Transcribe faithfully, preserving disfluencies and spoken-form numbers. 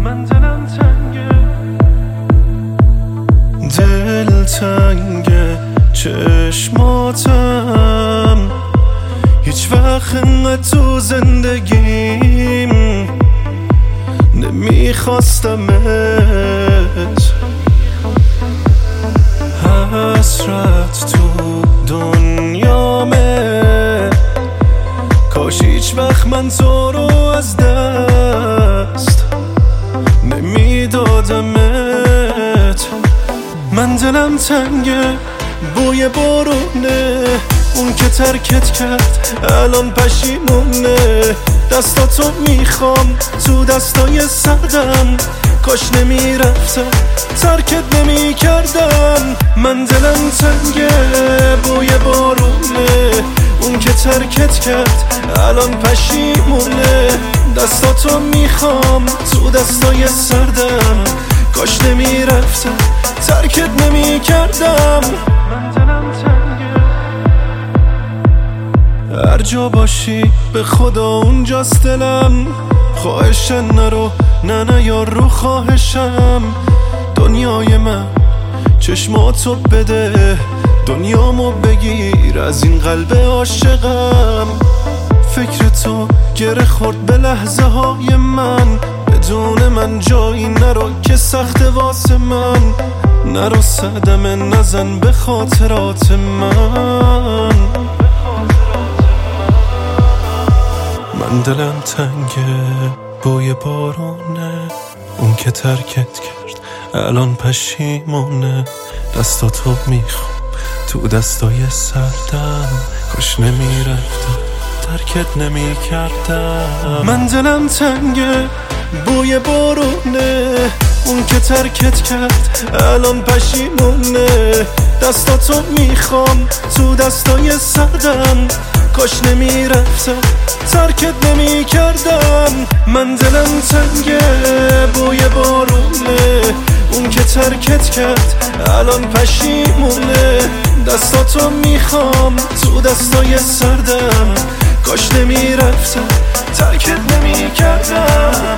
من دلم تنگه، دل تنگه، چشماتم هیچ وقت انقدر تو زندگیم نمیخواستمت. حسرت تو دنیامه، کاش هیچ وقت من تو رو از دست نمیدادمت. من دلم تنگه، بوی بارونه، اون که ترکت کرد الان پشیمونه. دستاتو میخوام تو دستای سردم، کاش نمیرفتم ترکت نمیکردم. من دلم تنگه، بوی بارونه، اون که ترکت کرد الان پشیمونه. دستاتو میخوام تو دستای سردم، کاش نمیرفتم ترکت نمیکردم. من دلم تنگه، هر جا باشی به خدا اونجاست دلم. خواهشن نرو، نه نه یار رو خواهشم. دنیای من چشماتو بده، دنیامو بگیر از این قلب عاشقم. فکر تو گره خورد به لحظه های من، بدون من جایی نرو که سخت واسه من. نرو صدمه نزن به خاطرات من. من دلم تنگه، بوی بارونه، اون که ترکت کرد الان پشیمونه. دستاتو میخوام تو دستای سردم، کاش نمیرفتم ترکت نمیکردم. من دلم تنگه، بوی بارونه، اون که ترکت کرد الان پشیمونه. دستاتو میخوام تو دستای سردم، کاش نمیرفتم ترکت نمیکردم. من دلم تنگه، بوی بارونه، اون که ترکت کرد الان پشیمونه. دستاتو میخوام تو دستای سردم، کاش نمیرفتم ترکت نمیکردم.